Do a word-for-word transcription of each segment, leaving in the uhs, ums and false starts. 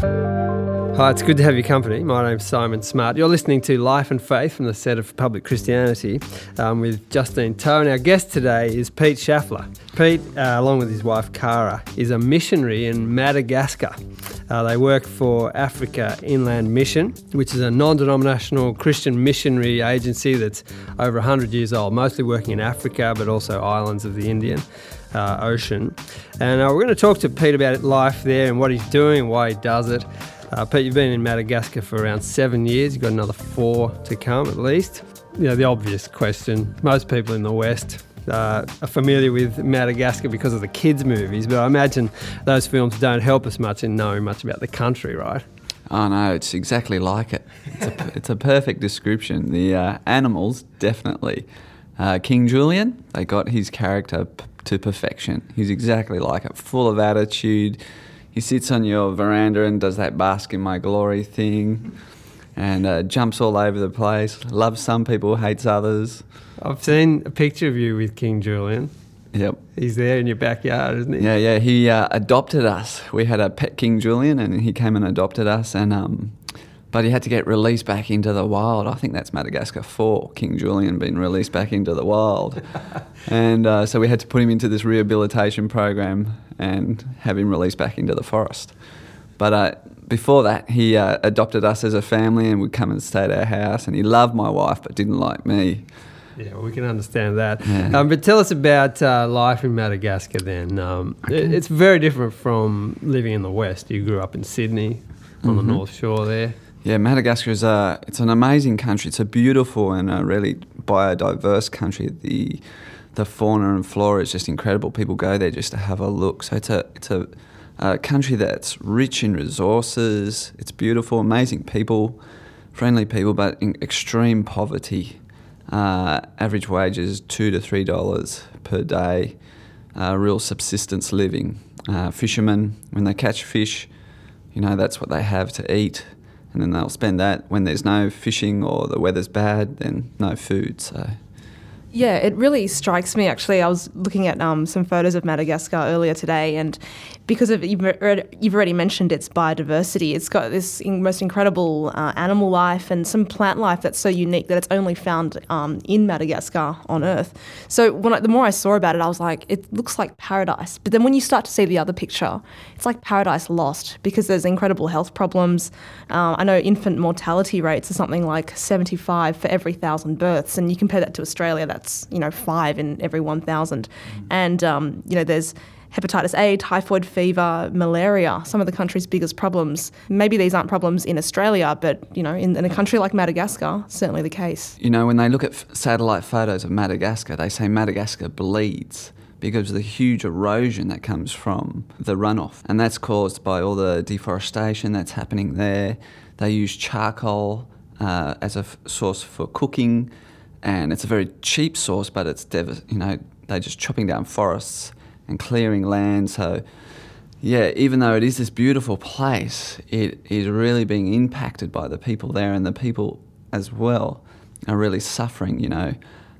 Hi, it's good to have your company. My name's Simon Smart. You're listening to Life and Faith from the set of Public Christianity um, with Justine Toe. And our guest today is Pete Schaffler. Pete, uh, along with his wife Cara, is a missionary in Madagascar. Uh, they work for Africa Inland Mission, which is a non-denominational Christian missionary agency that's over one hundred years old, mostly working in Africa, but also islands of the Indian uh, Ocean. And uh, we're going to talk to Pete about life there and what he's doing and why he does it. Uh, Pete, you've been in Madagascar for around seven years. You've got another four to come at least. You know, the obvious question, most people in the West uh, are familiar with Madagascar because of the kids' movies, but I imagine those films don't help us much in knowing much about the country, right? Oh no, it's exactly like it. It's a, it's a perfect description. The uh, animals, definitely. Uh, King Julian, they got his character p- to perfection. He's exactly like it, full of attitude. He sits on your veranda and does that bask in my glory thing and uh, jumps all over the place, loves some people, hates others. I've seen a picture of you with King Julian. Yep. He's there in your backyard, isn't he? Yeah, yeah. He uh, adopted us. We had a pet King Julian and he came and adopted us, and um, but he had to get released back into the wild. I think that's Madagascar four, King Julian being released back into the wild. and uh, so we had to put him into this rehabilitation program and have him released back into the forest. But uh, before that, he uh, adopted us as a family and would come and stay at our house, and he loved my wife but didn't like me. Yeah, well, we can understand that. Yeah. Um, but tell us about uh, life in Madagascar then. Um, Okay. it, it's very different from living in the West. You grew up in Sydney, on Mhm. the North Shore there. Yeah, Madagascar is a, it's an amazing country. It's a beautiful and a really biodiverse country. The the fauna and flora is just incredible. People go there just to have a look. So it's a it's a, a country that's rich in resources. It's beautiful, amazing people, friendly people, but in extreme poverty. Uh, average wage is two to three dollars per day. Uh, real subsistence living. Uh, fishermen, when they catch fish, you know, that's what they have to eat. And then they'll spend that when there's no fishing or the weather's bad, then no food. So, yeah, it really strikes me, actually. I was looking at um, some photos of Madagascar earlier today, and because of you've already, you've already mentioned its biodiversity, it's got this in, most incredible uh, animal life and some plant life that's so unique that it's only found um, in Madagascar on Earth. So when I, the more I saw about it, I was like, it looks like paradise. But then when you start to see the other picture, it's like paradise lost, because there's incredible health problems. Uh, I know infant mortality rates are something like seventy-five for every thousand births, and you compare that to Australia, that's, you know, five in every one thousand. Mm. And, um, you know, there's hepatitis A, typhoid fever, malaria, some of the country's biggest problems. Maybe these aren't problems in Australia, but, you know, in, in a country like Madagascar, certainly the case. you know, when they look at f- satellite photos of Madagascar, they say Madagascar bleeds because of the huge erosion that comes from the runoff. And that's caused by all the deforestation that's happening there. They use charcoal uh, as a f- source for cooking, and it's a very cheap source, but it's, dev- you know, they're just chopping down forests and clearing land. So, yeah, even though it is this beautiful place, it is really being impacted by the people there, and the people as well are really suffering, you know.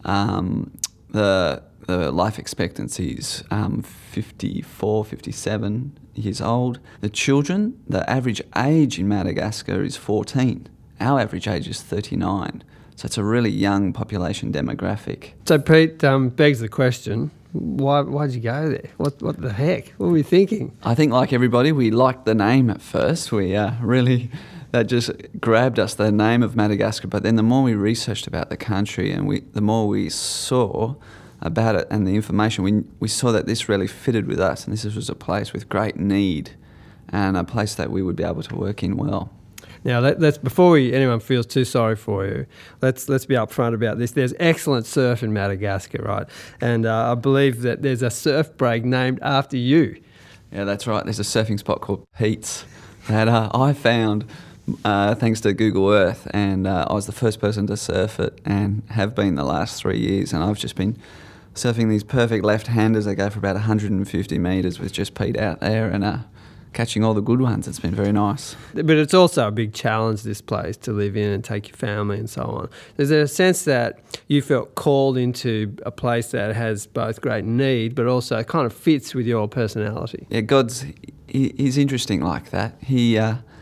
Um, the the life expectancy is um, fifty-four, fifty-seven years old. The children, the average age in Madagascar is fourteen. Our average age is thirty-nine. So it's a really young population demographic. So Pete, um, begs the question, why why'd you go there? What what the heck? What were you thinking? I think, like everybody, we liked the name at first. We uh, really, that just grabbed us, the name of Madagascar. But then the more we researched about the country and we, the more we saw about it and the information, we we saw that this really fitted with us, and this was a place with great need and a place that we would be able to work in well. Now, let, let's before we, anyone feels too sorry for you, let's let's be upfront about this. There's excellent surf in Madagascar, right? And uh, I believe that there's a surf break named after you. Yeah, that's right. There's a surfing spot called Pete's that uh, I found uh, thanks to Google Earth, and uh, I was the first person to surf it and have been the last three years. And I've just been surfing these perfect left-handers that go for about one hundred fifty metres with just Pete out there, and uh, catching all the good ones. It's been very nice. But it's also a big challenge, this place, to live in and take your family and so on. There's a sense that you felt called into a place that has both great need but also kind of fits with your personality. Yeah, God's, he, he's interesting like that. He uh,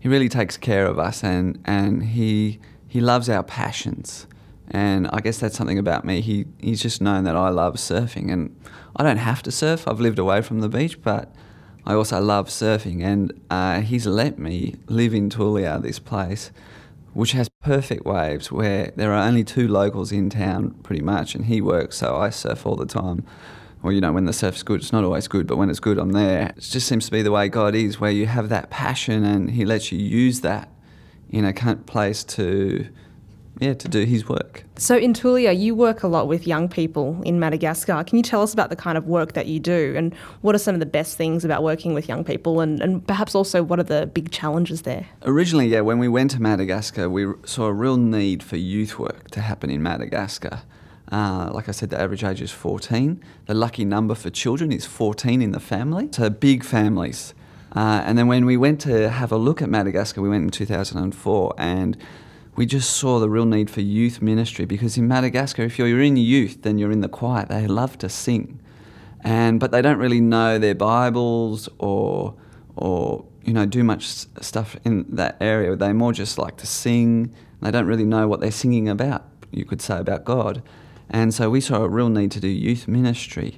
he really takes care of us, and, and he he loves our passions. And I guess that's something about me. He he's just known that I love surfing, and I don't have to surf. I've lived away from the beach, but I also love surfing, and uh, he's let me live in Tulia, this place, which has perfect waves, where there are only two locals in town pretty much, and he works, so I surf all the time. Well, you know, when the surf's good, it's not always good, but when it's good, I'm there. It just seems to be the way God is, where you have that passion and he lets you use that in a place to, yeah, to do his work. So in Tulia, you work a lot with young people in Madagascar. Can you tell us about the kind of work that you do, and what are some of the best things about working with young people, and, and perhaps also what are the big challenges there? Originally, yeah, when we went to Madagascar, we saw a real need for youth work to happen in Madagascar. Uh, like I said, the average age is fourteen. The lucky number for children is fourteen in the family, so big families. Uh, and then when we went to have a look at Madagascar, we went in two thousand four, and we just saw the real need for youth ministry, because in Madagascar, if you're in youth, then you're in the choir. They love to sing, and but they don't really know their Bibles or or you know do much stuff in that area. They more just like to sing. They don't really know what they're singing about, you could say, about God. And so we saw a real need to do youth ministry.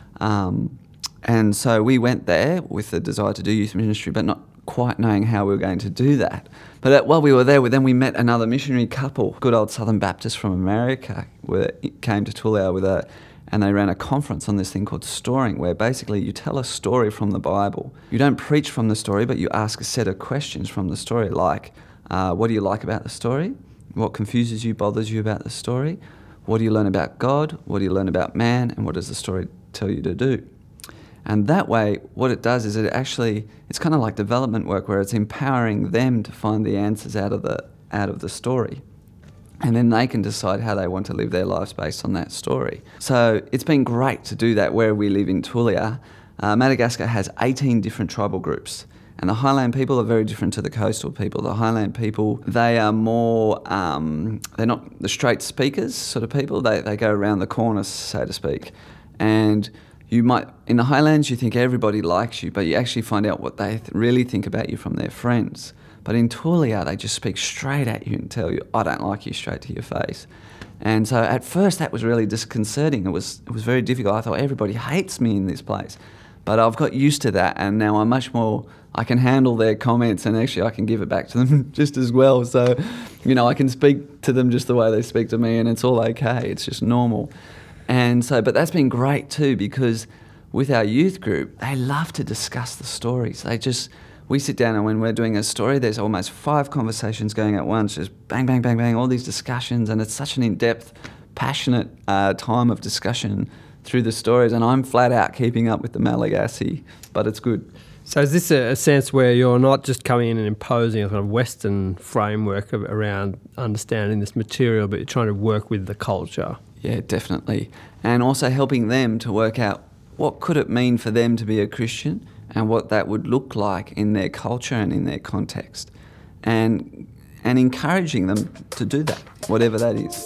Um, and so we went there with the desire to do youth ministry, but not quite knowing how we were going to do that. But while we were there, then we met another missionary couple, good old Southern Baptists from America, who came to Tulia with a, and they ran a conference on this thing called Storing, where basically you tell a story from the Bible. You don't preach from the story, but you ask a set of questions from the story, like, uh, what do you like about the story? What confuses you, bothers you about the story? What do you learn about God? What do you learn about man? And what does the story tell you to do? And that way, what it does is it actually, it's kind of like development work, where it's empowering them to find the answers out of the out of the story. And then they can decide how they want to live their lives based on that story. So it's been great to do that where we live in Tulia. Uh, Madagascar has eighteen different tribal groups. And the highland people are very different to the coastal people. The highland people, they are more, um, they're not the straight speakers sort of people. They they go around the corners, so to speak. And you might, in the highlands, you think everybody likes you, but you actually find out what they th- really think about you from their friends. But in Tulia, they just speak straight at you and tell you, I don't like you, straight to your face. And so at first that was really disconcerting. It was it was very difficult. I thought, everybody hates me in this place. But I've got used to that, and now I'm much more, I can handle their comments, and actually I can give it back to them just as well. So, you know, I can speak to them just the way they speak to me, and it's all okay. It's just normal. And so, but that's been great too, because with our youth group, they love to discuss the stories. They just, we sit down, and when we're doing a story, there's almost five conversations going at once, just bang, bang, bang, bang, all these discussions, and it's such an in-depth, passionate uh, time of discussion through the stories, and I'm flat out keeping up with the Malagasy, but it's good. So is this a, a sense where you're not just coming in and imposing a kind of Western framework of, around understanding this material, but you're trying to work with the culture? Yeah, definitely. And also helping them to work out what could it mean for them to be a Christian, and what that would look like in their culture and in their context, and and encouraging them to do that, whatever that is.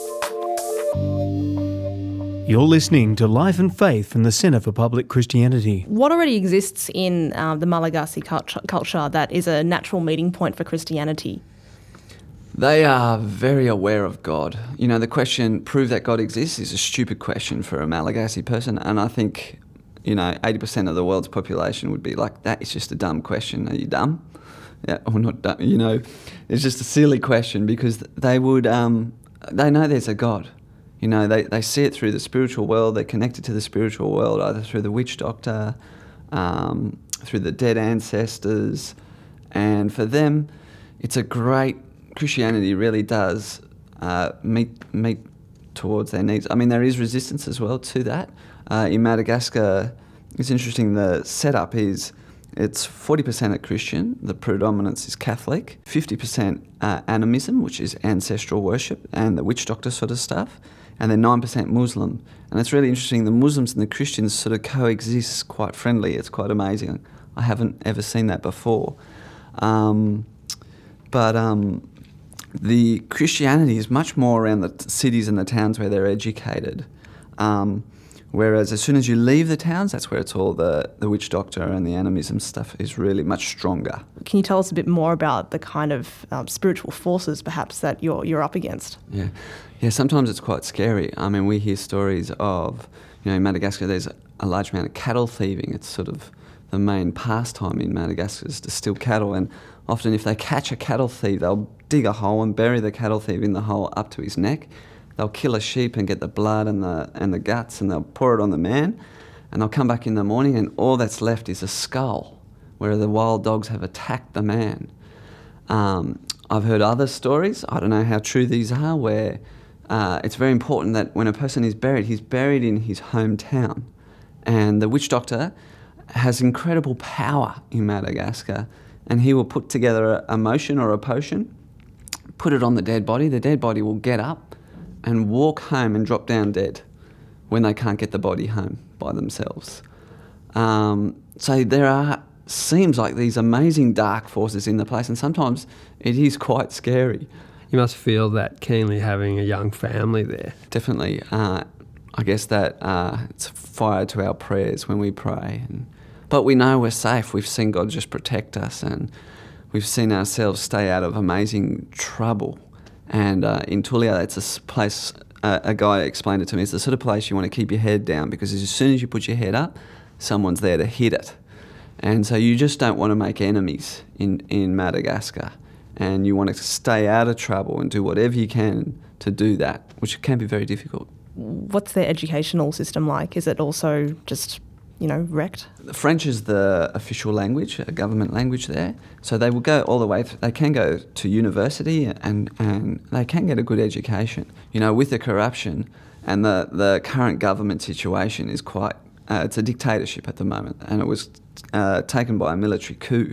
You're listening to Life and Faith from the Centre for Public Christianity. What already exists in uh, the Malagasy culture, culture that is a natural meeting point for Christianity? They are very aware of God. You know, the question, prove that God exists, is a stupid question for a Malagasy person, and I think, you know, eighty percent of the world's population would be like, that is just a dumb question. Are you dumb? Yeah, or not dumb, you know. It's just a silly question, because they would, um, they know there's a God. You know, they, they see it through the spiritual world. They're connected to the spiritual world, either through the witch doctor, um, through the dead ancestors. And for them, it's a great, Christianity really does uh, meet meet towards their needs. I mean, there is resistance as well to that. Uh, in Madagascar, it's interesting, the setup is, it's forty percent are Christian, the predominance is Catholic, fifty percent uh, animism, which is ancestral worship and the witch doctor sort of stuff, and then nine percent Muslim. And it's really interesting, the Muslims and the Christians sort of coexist quite friendly. It's quite amazing. I haven't ever seen that before. Um, but um, the Christianity is much more around the t- cities and the towns where they're educated. Um, Whereas as soon as you leave the towns, that's where it's all the, the witch doctor and the animism stuff is really much stronger. Can you tell us a bit more about the kind of um, spiritual forces perhaps that you're you're up against? Yeah, yeah. Sometimes it's quite scary. I mean, we hear stories of, you know, in Madagascar there's a large amount of cattle thieving. It's sort of the main pastime in Madagascar is to steal cattle, and often if they catch a cattle thief, they'll dig a hole and bury the cattle thief in the hole up to his neck. They'll kill a sheep and get the blood and the and the guts, and they'll pour it on the man, and they'll come back in the morning and all that's left is a skull where the wild dogs have attacked the man. Um, I've heard other stories, I don't know how true these are, where uh, it's very important that when a person is buried, he's buried in his hometown. And the witch doctor has incredible power in Madagascar, and he will put together a, a motion or a potion, put it on the dead body, the dead body will get up and walk home and drop down dead when they can't get the body home by themselves. Um, so there are, seems like these amazing dark forces in the place, and sometimes it is quite scary. You must feel that keenly having a young family there. Definitely. Uh, I guess that uh, it's fire to our prayers when we pray. And, but we know we're safe. We've seen God just protect us, and we've seen ourselves stay out of amazing trouble. And uh, in Tulia, it's a s- place, uh, a guy explained it to me, it's the sort of place you want to keep your head down, because as soon as you put your head up, someone's there to hit it. And so you just don't want to make enemies in, in Madagascar. And you want to stay out of trouble and do whatever you can to do that, which can be very difficult. What's their educational system like? Is it also just, you know, wrecked? French is the official language, a government language there. So they will go all the way, th- they can go to university and, and they can get a good education. You know, with the corruption and the, the current government situation is quite, uh, it's a dictatorship at the moment, and it was uh, taken by a military coup.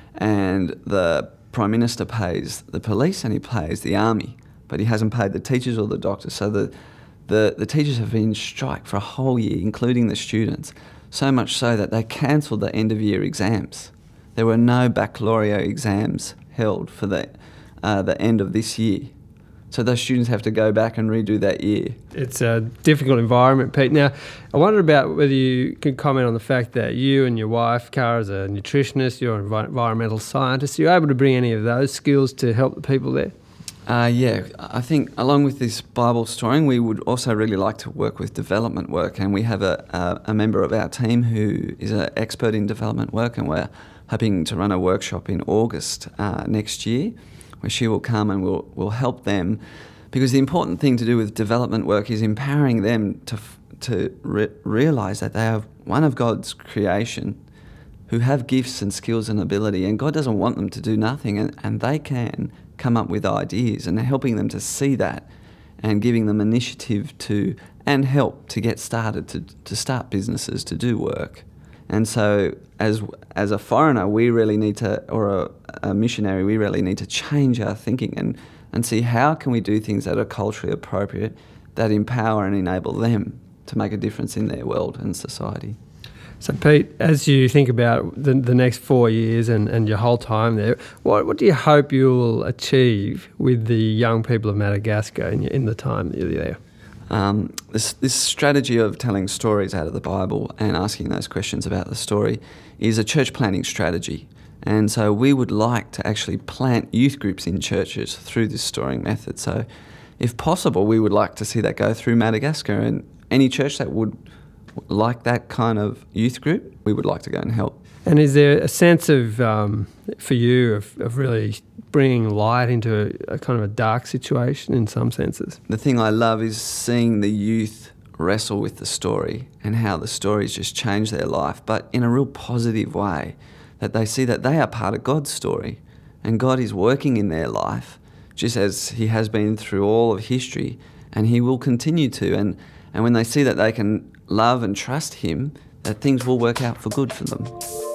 And the Prime Minister pays the police and he pays the army, but he hasn't paid the teachers or the doctors. So the, the, the teachers have been in strike for a whole year, including the students. So much so that they cancelled the end-of-year exams. There were no baccalaureate exams held for the, uh, the end of this year. So those students have to go back and redo that year. It's a difficult environment, Pete. Now, I wondered about whether you could comment on the fact that you and your wife, Cara, is a nutritionist, you're an envi- environmental scientist. Are you able to bring any of those skills to help the people there? Uh, yeah, I think along with this Bible storying, we would also really like to work with development work, and we have a, a, a member of our team who is an expert in development work, and we're hoping to run a workshop in August uh, next year where she will come and we'll, we'll help them, because the important thing to do with development work is empowering them to, to re- realise that they are one of God's creation who have gifts and skills and ability, and God doesn't want them to do nothing, and, and they can come up with ideas, and helping them to see that and giving them initiative to and help to get started, to, to start businesses, to do work. And so as as a foreigner, we really need to, or a, a missionary, we really need to change our thinking and, and see how can we do things that are culturally appropriate, that empower and enable them to make a difference in their world and society. So, Pete, as you think about the, the next four years and, and your whole time there, what, what do you hope you'll achieve with the young people of Madagascar in, in the time that you're there? Um, this, this strategy of telling stories out of the Bible and asking those questions about the story is a church planting strategy. And so we would like to actually plant youth groups in churches through this storying method. So if possible, we would like to see that go through Madagascar, and any church that would like that kind of youth group, we would like to go and help. And is there a sense of, um, for you, of, of really bringing light into a, a kind of a dark situation in some senses? The thing I love is seeing the youth wrestle with the story and how the stories just change their life, but in a real positive way, that they see that they are part of God's story and God is working in their life just as he has been through all of history, and he will continue to. And, and when they see that they can love and trust him, that things will work out for good for them.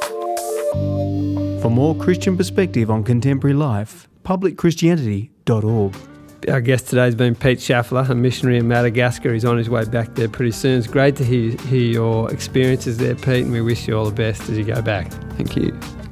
For more Christian perspective on contemporary life, public christianity dot org. Our guest today has been Pete Schaffler, a missionary in Madagascar. He's on his way back there pretty soon. It's great to hear, hear your experiences there, Pete, and we wish you all the best as you go back. Thank you.